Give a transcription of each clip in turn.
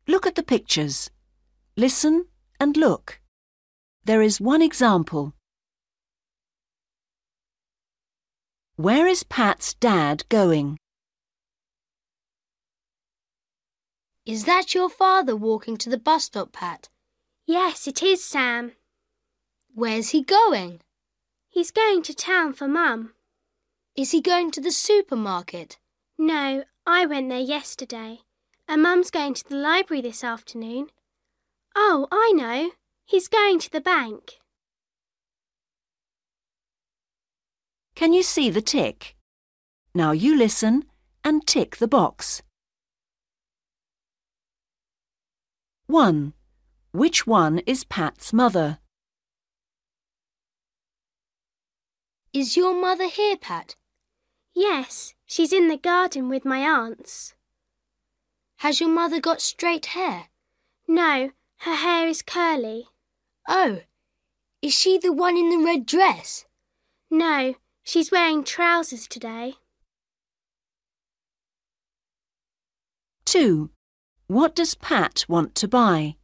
Look at the pictures. Listen and look. There is one example. Where is Pat's dad going? Is that your father walking to the bus stop, Pat? Yes, it is, Sam. Where's he going? He's going to town for Mum. Is he going to the supermarket? No, I went there yesterday, and Mum's going to the library this afternoon. Oh, I know. He's going to the bank. Can you see the tick? Now you listen and tick the box. 1. Which one is Pat's mother? Is your mother here, Pat? Yes, she's in the garden with my aunts. Has your mother got straight hair? No, her hair is curly. Oh, is she the one in the red dress? No, she's wearing trousers today. 2. What does Pat want to buy?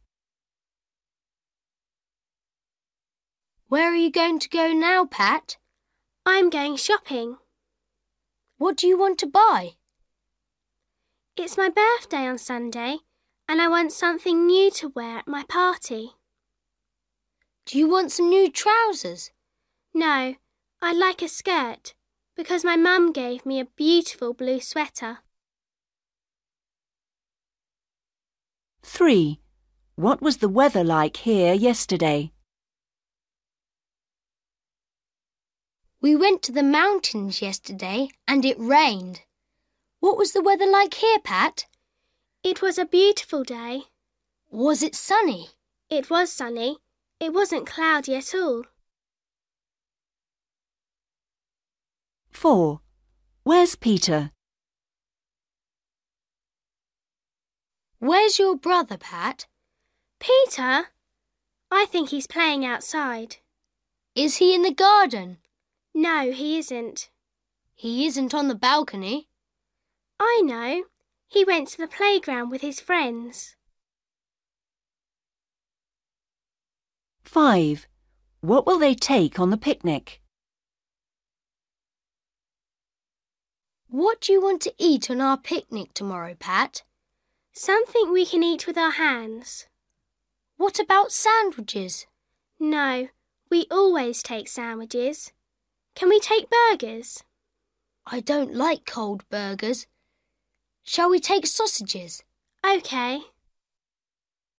Where are you going to go now, Pat? I'm going shopping. What do you want to buy? It's my birthday on Sunday, and I want something new to wear at my party. Do you want some new trousers? No, I'd like a skirt, because my mum gave me a beautiful blue sweater. 3. What was the weather like here yesterday? We went to the mountains yesterday and it rained. What was the weather like here, Pat? It was a beautiful day. Was it sunny? It was sunny. It wasn't cloudy at all. 4. Where's Peter? Where's your brother, Pat? Peter? I think he's playing outside. Is he in the garden? No, he isn't. He isn't on the balcony. I know. He went to the playground with his friends. 5. What will they take on the picnic? What do you want to eat on our picnic tomorrow, Pat? Something we can eat with our hands. What about sandwiches? No, we always take sandwiches. Can we take burgers? I don't like cold burgers. Shall we take sausages? OK.